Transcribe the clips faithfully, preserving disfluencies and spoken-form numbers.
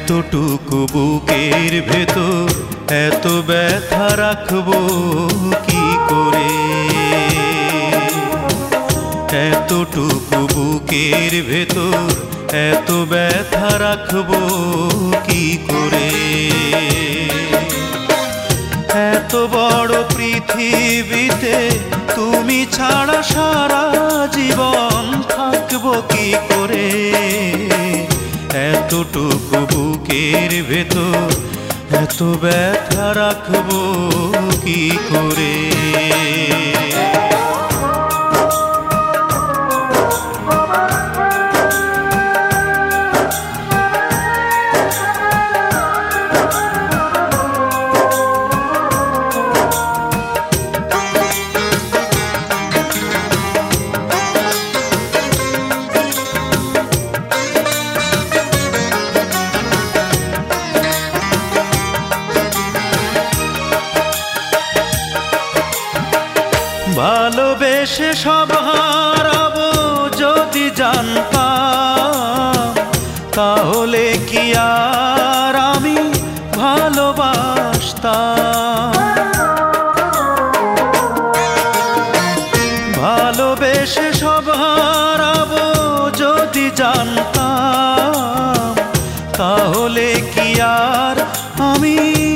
এতটুকু বুকের ভেতর এত ব্যথা রাখবো কি করে, এতটুকু বুকের ভেতর এত ব্যথা রাখবো কি করে। এত বড় পৃথিবীতে তুমি ছাড়া সারা জীবন থাকবো কি করে, এতটুকু বুকের ভেতর এত ব্যথা রাখবো কি করে। ভালোবেসে সব হারাবো যদি জানতাম, তাহলে কি আর আমি ভালোবাসতাম। ভালোবেসে সব হারাবো যদি জানতাম, তাহলে কি আর আমি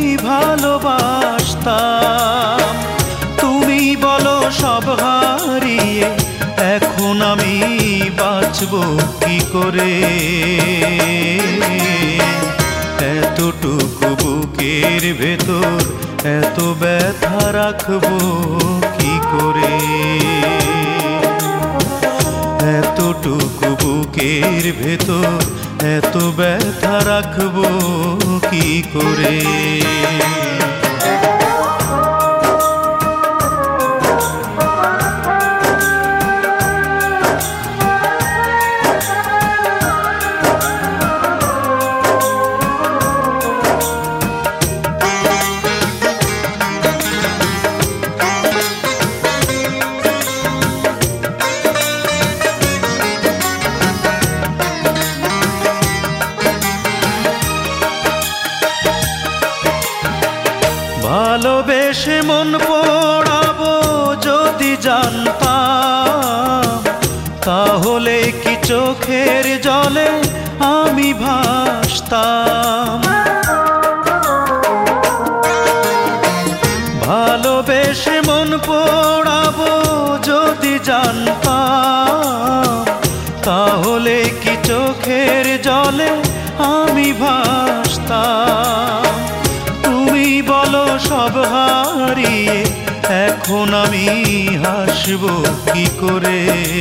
ভালোবাসতাম। তুমি বলো সব হারিয়ে এখন আমি বাঁচবো কি করে, এতটুকু বুকের ভেতর এত ব্যথা রাখবো কি করে, এতটুকু বুকের ভেতর এত ব্যথা রাখবো কি করে। ভালোবেসে মন পোড়াবো যদি জানতাম, তাহলে কি চোখের জলে আমি ভাসতাম। ভালোবেসে মন পোড়াবো যদি জানতাম, তাহলে কি চোখের জলে আমি ভাসতাম। তুমি বলো সব হারিয়ে এখন আমি হাসবো কি করে,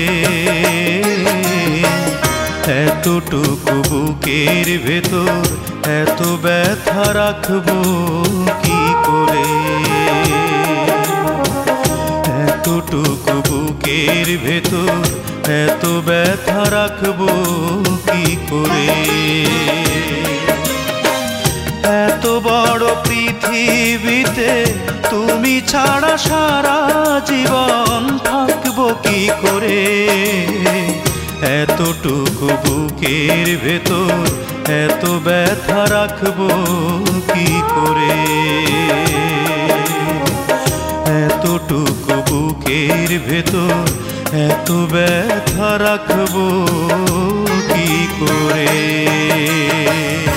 এতটুকু বুকের ভেতর এত ব্যথা রাখবো কি করে, এতটুকু বুকের ভেতর এত ব্যথা রাখবো কি করে। এত বড় পৃথিবীতে তুমি ছাড়া সারা জীবন থাকবো কি করে, এতটুকু বুকের ভেতর এত ব্যথা রাখবো কি করে, এতটুকু বুকের ভেতর এত ব্যথা রাখবো কি করে।